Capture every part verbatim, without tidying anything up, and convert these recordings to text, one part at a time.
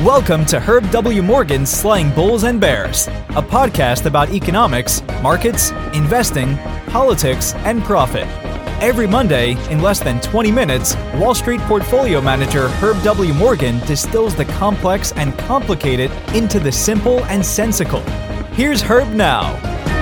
Welcome to Herb W. Morgan's Slaying Bulls and Bears, a podcast about economics, markets, investing, politics, and profit. Every Monday, in less than twenty minutes, Wall Street portfolio manager Herb W. Morgan distills the complex and complicated into the simple and sensical. Here's Herb now.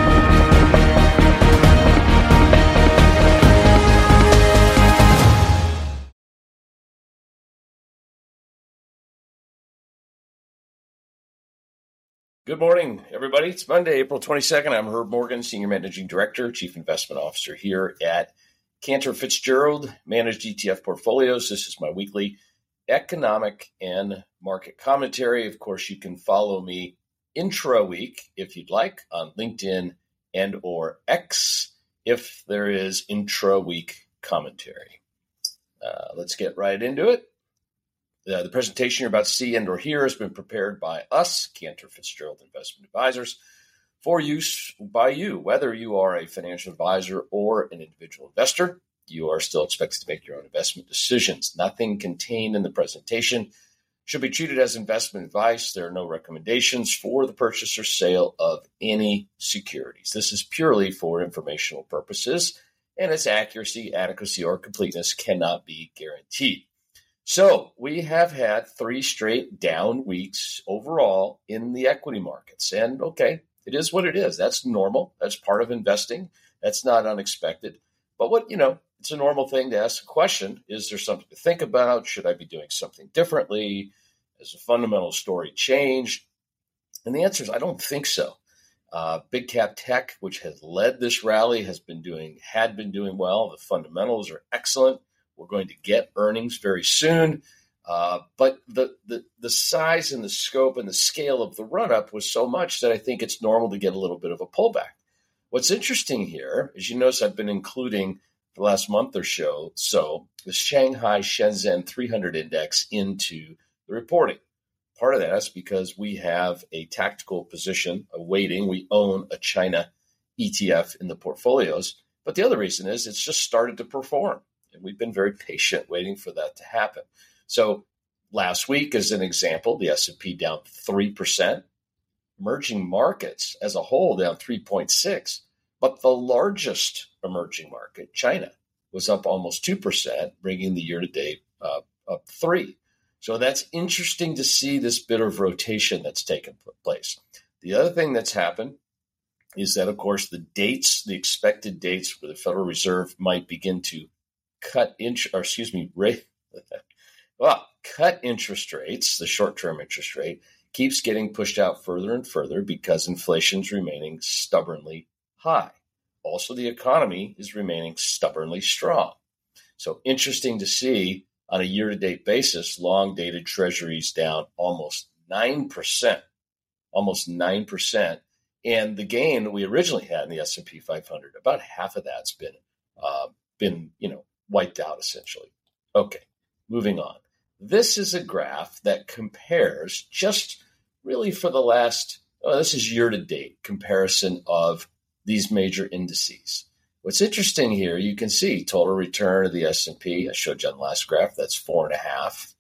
Good morning, everybody. It's Monday, April twenty-second. I'm Herb Morgan, Senior Managing Director, Chief Investment Officer here at Cantor Fitzgerald Managed E T F Portfolios. This is my weekly economic and market commentary. Of course, you can follow me intra-week if you'd like on LinkedIn and or X if there is intra-week commentary. Uh, let's get right into it. Uh, the presentation you're about to see and or hear has been prepared by us, Cantor Fitzgerald Investment Advisors, for use by you. Whether you are a financial advisor or an individual investor, you are still expected to make your own investment decisions. Nothing contained in the presentation should be treated as investment advice. There are no recommendations for the purchase or sale of any securities. This is purely for informational purposes, and its accuracy, adequacy, or completeness cannot be guaranteed. So we have had three straight down weeks overall in the equity markets. And okay, it is what it is. That's normal. That's part of investing. That's not unexpected. But what, you know, it's a normal thing to ask a question. Is there something to think about? Should I be doing something differently? Has the fundamental story changed? And the answer is I don't think so. Uh, big cap tech, which has led this rally, has been doing, had been doing well. The fundamentals are excellent. We're going to get earnings very soon. Uh, but the, the the size and the scope and the scale of the run-up was so much that I think it's normal to get a little bit of a pullback. What's interesting here is you notice I've been including the last month or so, so the Shanghai Shenzhen three hundred index into the reporting. Part of that is because we have a tactical position, a weighting. We own a China E T F in the portfolios. But the other reason is it's just started to perform. And we've been very patient waiting for that to happen. So last week, as an example, the S and P down three percent, emerging markets as a whole down three point six. But the largest emerging market, China, was up almost two percent, bringing the year-to-date uh, up three. So that's interesting to see this bit of rotation that's taken place. The other thing that's happened is that, of course, the dates, the expected dates where the Federal Reserve might begin to cut inch or excuse me, rate well, cut interest rates, the short-term interest rate keeps getting pushed out further and further because inflation's remaining stubbornly high. Also, the economy is remaining stubbornly strong. So interesting to see on a year-to-date basis, long-dated treasuries down almost nine percent, almost nine percent. And the gain that we originally had in the S and P five hundred, about half of that's been, uh, been, you know, wiped out essentially. Okay, moving on. This is a graph that compares just really for the last, oh, this is year-to-date comparison of these major indices. What's interesting here, you can see total return of the S and P. I showed you on the last graph, that's four and a half.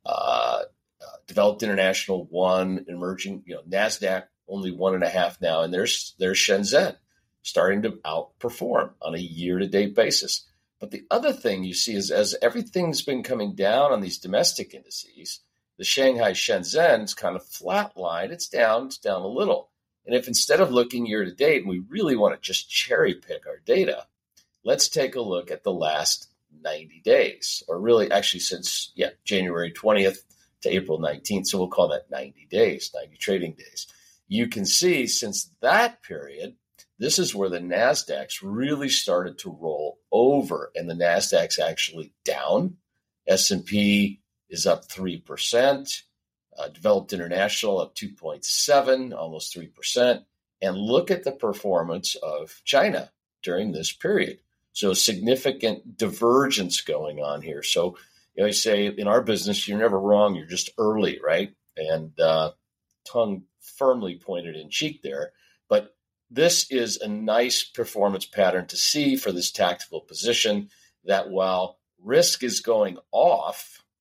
Uh, uh, developed international one, emerging, you know, NASDAQ only one and a half now. And there's, there's Shenzhen starting to outperform on a year-to-date basis. But the other thing you see is as everything's been coming down on these domestic indices, the Shanghai Shenzhen's kind of flatlined. It's down, it's down a little. And if instead of looking year to date, and we really want to just cherry pick our data, let's take a look at the last ninety days, or really actually since, yeah, January twentieth to April nineteenth. So we'll call that ninety days, ninety trading days. You can see since that period, this is where the NASDAQs really started to roll over, and the NASDAQ's actually down. S and P is up three percent. Uh, developed international up two point seven, almost three percent. And look at the performance of China during this period. So significant divergence going on here. So, you know, I say in our business, you're never wrong. You're just early, right? And uh, tongue firmly pointed in cheek there. But this is a nice performance pattern to see for this tactical position that while risk is going off,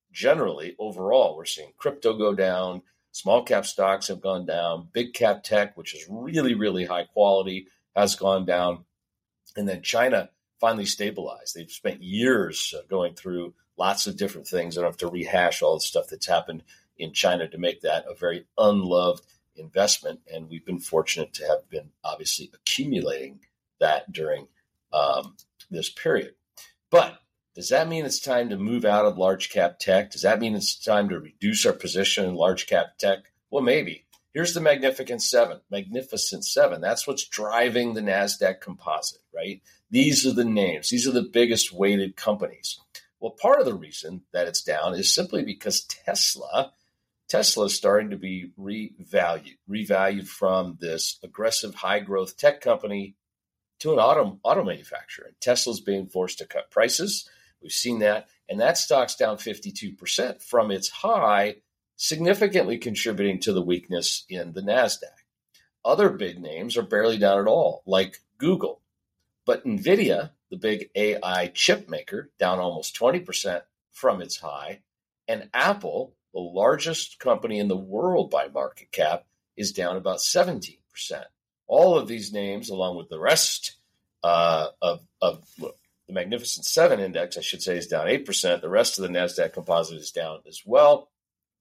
generally, overall, we're seeing crypto go down, small cap stocks have gone down, big cap tech, which is really, really high quality, has gone down. And then China finally stabilized. They've spent years uh, going through lots of different things. I don't have to rehash all the stuff that's happened in China to make that a very unloved investment. And we've been fortunate to have been obviously accumulating that during um, this period. But does that mean it's time to move out of large cap tech? Does that mean it's time to reduce our position in large cap tech? Well, maybe. Here's the Magnificent Seven. Magnificent Seven. That's what's driving the NASDAQ composite, right? These are the names. These are the biggest weighted companies. Well, part of the reason that it's down is simply because Tesla, Tesla is starting to be revalued, revalued from this aggressive high growth tech company to an auto, auto manufacturer. And Tesla's being forced to cut prices. We've seen that. And that stock's down fifty-two percent from its high, significantly contributing to the weakness in the NASDAQ. Other big names are barely down at all, like Google. But NVIDIA, the big A I chip maker, down almost twenty percent from its high. And Apple, the largest company in the world by market cap, is down about seventeen percent. All of these names, along with the rest uh, of, of well, the Magnificent Seven index, I should say, is down eight percent. The rest of the NASDAQ composite is down as well.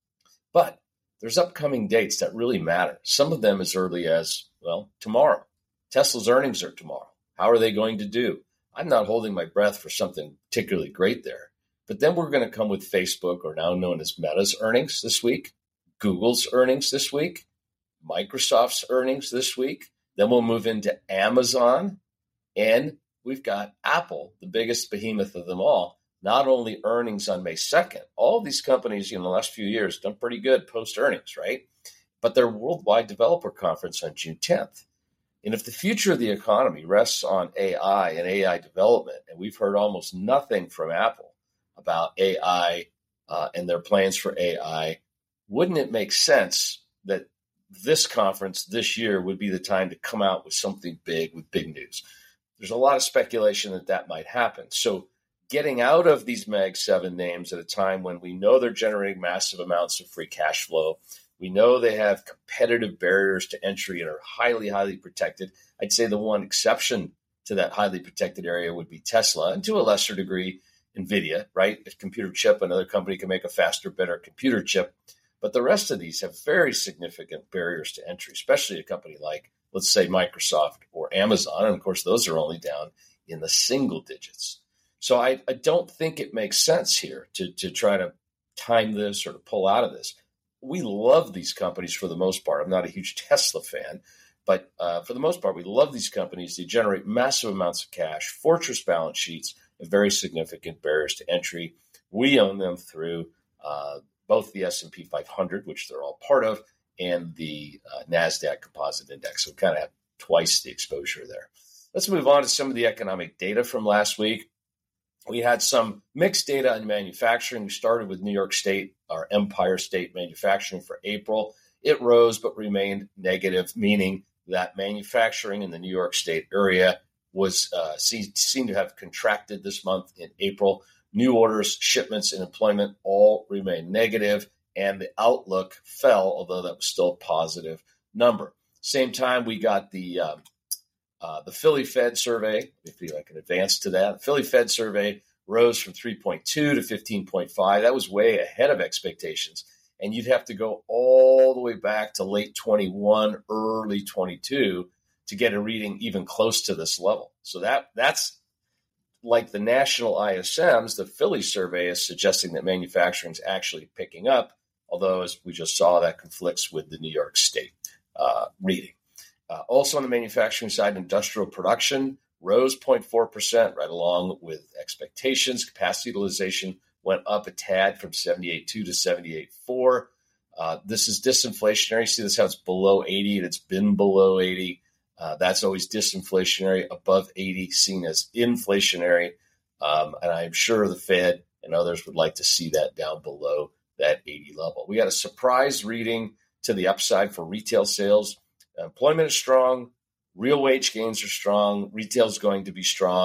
But there's upcoming dates that really matter. Some of them as early as, well, tomorrow. Tesla's earnings are tomorrow. How are they going to do? I'm not holding my breath for something particularly great there. But then we're going to come with Facebook, or now known as Meta's earnings this week, Google's earnings this week, Microsoft's earnings this week. Then we'll move into Amazon, and we've got Apple, the biggest behemoth of them all, not only earnings on May second. All of these companies in the last few years done pretty good post-earnings, right? But their Worldwide Developer Conference on June tenth. And if the future of the economy rests on A I and A I development, and we've heard almost nothing from Apple about A I uh, and their plans for A I, wouldn't it make sense that this conference this year would be the time to come out with something big, with big news? There's a lot of speculation that that might happen. So getting out of these Mag seven names at a time when we know they're generating massive amounts of free cash flow, we know they have competitive barriers to entry and are highly, highly protected. I'd say the one exception to that highly protected area would be Tesla, and to a lesser degree, NVIDIA, right? A computer chip, another company can make a faster, better computer chip. But the rest of these have very significant barriers to entry, especially a company like, let's say, Microsoft or Amazon. And of course, those are only down in the single digits. So I, I don't think it makes sense here to, to try to time this or to pull out of this. We love these companies for the most part. I'm not a huge Tesla fan, but uh, for the most part, we love these companies. They generate massive amounts of cash, fortress balance sheets, and very significant barriers to entry. We own them through uh, both the S and P five hundred, which they're all part of, and the uh, NASDAQ Composite Index. So we kind of have twice the exposure there. Let's move on to some of the economic data from last week. We had some mixed data on manufacturing. We started with New York State, our Empire State manufacturing for April. It rose but remained negative, meaning that manufacturing in the New York State area was uh, seemed to have contracted this month in April. New orders, shipments, and employment all remained negative, and the outlook fell, although that was still a positive number. Same time, we got the um, uh, the Philly Fed survey. If I can advance to that, the Philly Fed survey rose from three point two to fifteen point five. That was way ahead of expectations. And you'd have to go all the way back to late twenty-one, early twenty-two to get a reading even close to this level. So that that's like the national I S Ms. The Philly survey is suggesting that manufacturing is actually picking up, although, as we just saw, that conflicts with the New York State uh, reading. Uh, also on the manufacturing side, industrial production rose zero point four percent, right along with expectations. Capacity utilization went up a tad from seventy-eight point two to seventy-eight point four. Uh, this is disinflationary. See, this how it's below eighty, and it's been below eighty. Uh, that's always disinflationary. Above eighty, seen as inflationary. Um, and I'm sure the Fed and others would like to see that down below that eighty level. We had a surprise reading to the upside for retail sales. Employment is strong. Real wage gains are strong. Retail is going to be strong.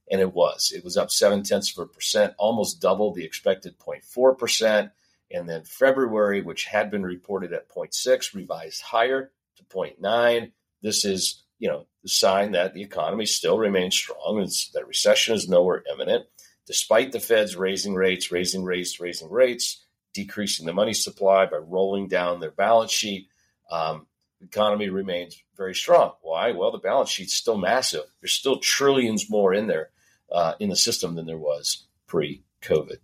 And it was. It was up seven tenths of a percent, almost double the expected zero point four percent. And then February, which had been reported at zero point six, revised higher to zero point nine. This is, you know, the sign that the economy still remains strong and that recession is nowhere imminent, despite the Fed's raising rates, raising rates, raising rates, decreasing the money supply by rolling down their balance sheet. Um, the economy remains very strong. Why? Well, the balance sheet's still massive. There's still trillions more in there uh, in the system than there was pre-COVID.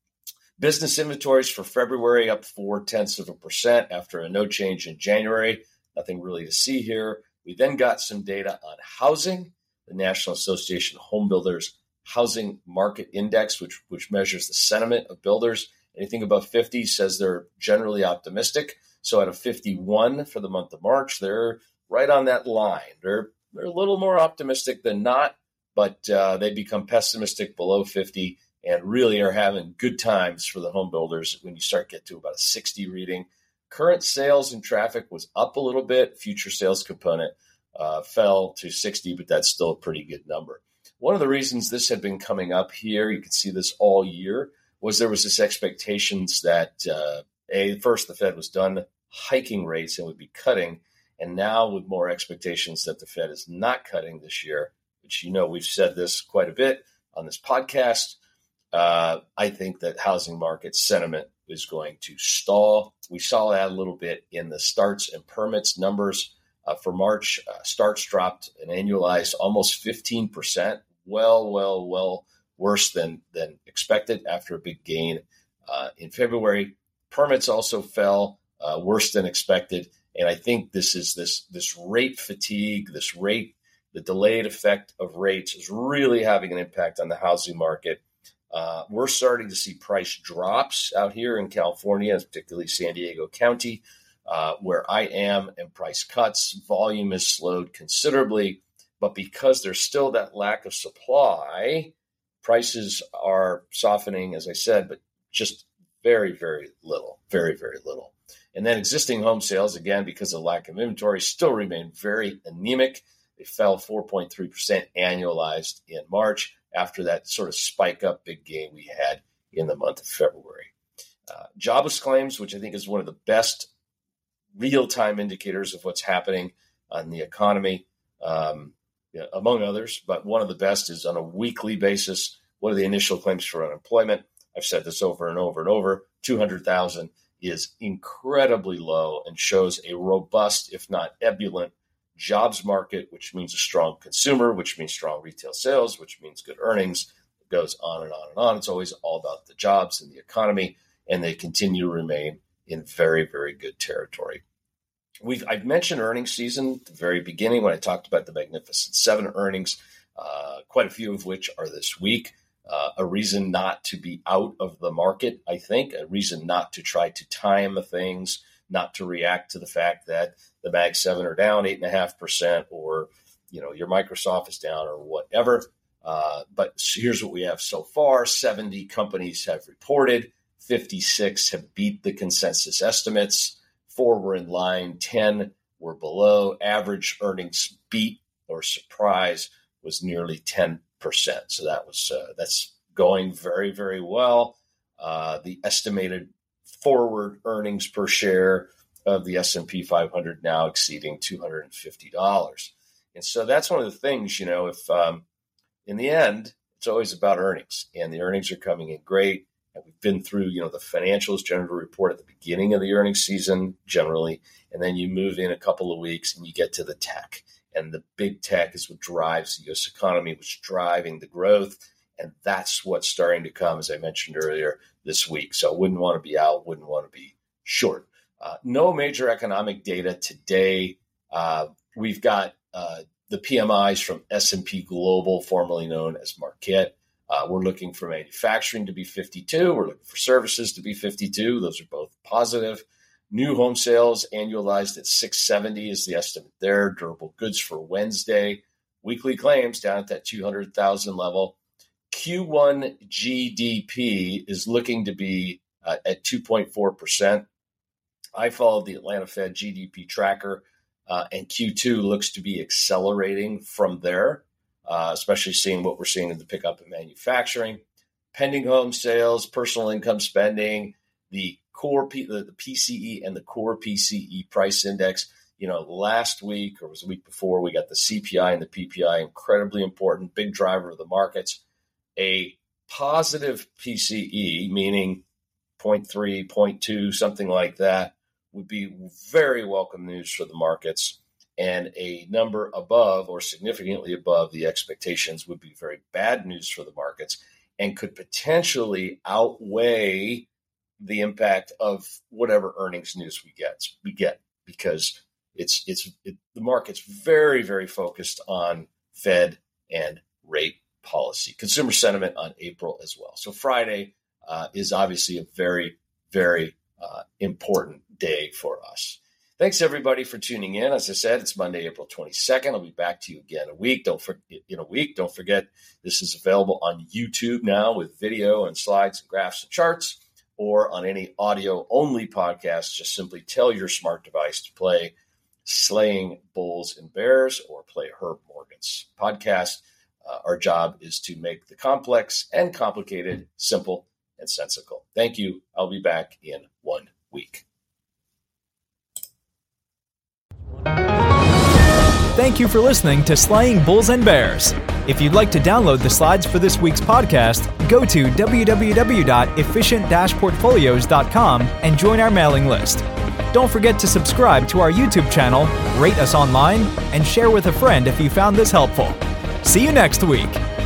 Business inventories for February up four tenths of a percent after a no change in January. Nothing really to see here. We then got some data on housing, the National Association of Home Builders Housing Market Index, which, which measures the sentiment of builders. Anything above fifty says they're generally optimistic. So at a fifty-one for the month of March, they're right on that line. They're, they're a little more optimistic than not, but uh, they become pessimistic below fifty and really are having good times for the home builders when you start get to about a sixty reading. Current sales and traffic was up a little bit. Future sales component uh, fell to sixty, but that's still a pretty good number. One of the reasons this had been coming up here, you can see this all year, was there was this expectations that, uh, a first, the Fed was done hiking rates and would be cutting, and now with more expectations that the Fed is not cutting this year, which, you know, we've said this quite a bit on this podcast. Uh, I think that housing market sentiment is going to stall. We saw that a little bit in the starts and permits numbers uh, for March. Uh, starts dropped an annualized almost fifteen percent. Well, well, well worse than, than expected after a big gain uh, in February. Permits also fell uh, worse than expected. And I think this is this, this rate fatigue, this rate, the delayed effect of rates is really having an impact on the housing market. Uh, we're starting to see price drops out here in California, particularly San Diego County, uh, where I am, and price cuts. Volume has slowed considerably, but because there's still that lack of supply, prices are softening, as I said, but just very, very little, very, very little. And then existing home sales, again, because of lack of inventory, still remain very anemic. They fell four point three percent annualized in March after that sort of spike up big gain we had in the month of February. Uh, jobless claims, which I think is one of the best real-time indicators of what's happening on the economy, um, you know, among others, but one of the best is on a weekly basis. What are the initial claims for unemployment? I've said this over and over and over. two hundred thousand is incredibly low and shows a robust, if not ebullient, jobs market, which means a strong consumer, which means strong retail sales, which means good earnings. It goes on and on and on. It's always all about the jobs and the economy, and they continue to remain in very, very good territory. We've I've mentioned earnings season at the very beginning when I talked about the Magnificent Seven earnings, uh, quite a few of which are this week. Uh, a reason not to be out of the market, I think, a reason not to try to time things, not to react to the fact that the Mag seven are down eight point five percent or, you know, your Microsoft is down or whatever. Uh, but here's what we have so far. seventy companies have reported. fifty-six have beat the consensus estimates. Four were in line. ten were below. Average earnings beat or surprise was nearly ten percent. So that was uh, that's going very, very well. Uh, the estimated forward earnings per share of the S and P five hundred now exceeding two hundred fifty dollars. And so that's one of the things, you know, if um, in the end, it's always about earnings, and the earnings are coming in great. And we've been through, you know, the financials generally report at the beginning of the earnings season generally, and then you move in a couple of weeks and you get to the tech. And the big tech is what drives the U S economy, which is driving the growth. And that's what's starting to come, as I mentioned earlier, this week. So I wouldn't want to be out, wouldn't want to be short. Uh, no major economic data today. Uh, we've got uh, the P M Is from S and P Global, formerly known as Marquette. Uh, we're looking for manufacturing to be fifty-two. We're looking for services to be fifty-two. Those are both positive. New home sales annualized at six seventy is the estimate there. Durable goods for Wednesday. Weekly claims down at that two hundred thousand level. Q one G D P is looking to be uh, at two point four percent. I followed the Atlanta Fed G D P tracker, uh, and Q two looks to be accelerating from there. uh, especially seeing what we're seeing in the pickup in manufacturing, pending home sales, personal income spending, the core P, the, the P C E and the core P C E price index. You know, last week or was the week before, we got the C P I and the P P I, incredibly important, big driver of the markets. A positive P C E, meaning zero point three, zero point two, something like that, would be very welcome news for the markets. And a number above or significantly above the expectations would be very bad news for the markets and could potentially outweigh the impact of whatever earnings news we get. We get because it's it's it, the market's very very focused on Fed and rate policy, consumer sentiment on April as well. So Friday uh, is obviously a very very uh, important day for us. Thanks, everybody, for tuning in. As I said, it's Monday, April twenty-second. I'll be back to you again a week. Don't for, in a week. Don't forget, this is available on YouTube now with video and slides and graphs and charts, or on any audio-only podcast. Just simply tell your smart device to play Slaying Bulls and Bears or play Herb Morgan's podcast. Uh, our job is to make the complex and complicated simple and sensical. Thank you. I'll be back in one week. Thank you for listening to Slaying Bulls and Bears. If you'd like to download the slides for this week's podcast, go to w w w dot efficient dash portfolios dot com and join our mailing list. Don't forget to subscribe to our YouTube channel, rate us online, and share with a friend if you found this helpful. See you next week.